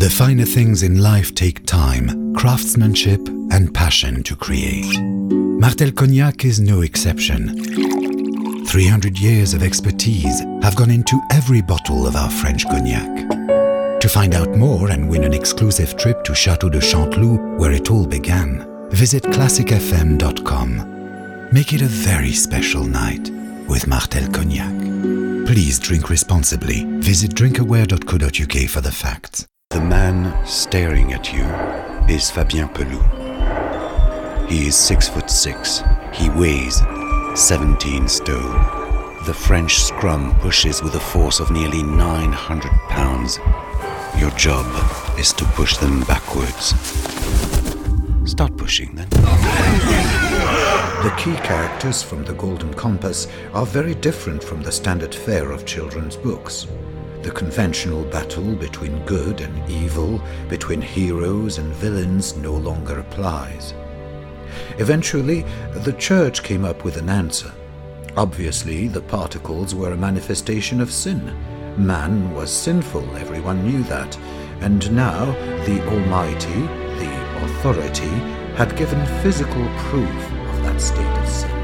The finer things in life take time, craftsmanship, and passion to create. Martell Cognac is no exception. 300 years of expertise have gone into every bottle of our French cognac. To find out more and win an exclusive trip to Château de Chanteloup, where it all began, visit classicfm.com. Make it a very special night with Martell Cognac. Please drink responsibly. Visit drinkaware.co.uk for the facts. The man staring at you is Fabien Pelou. He is 6'6". He weighs 17 stone. The French scrum pushes with a force of nearly 900 pounds. Your job is to push them backwards. Start pushing then. The key characters from The Golden Compass are very different from the standard fare of children's books. The conventional battle between good and evil, between heroes and villains, no longer applies. Eventually, the church came up with an answer. Obviously, the particles were a manifestation of sin. Man was sinful, everyone knew that. And now, the Almighty, the Authority, had given physical proof of that state of sin.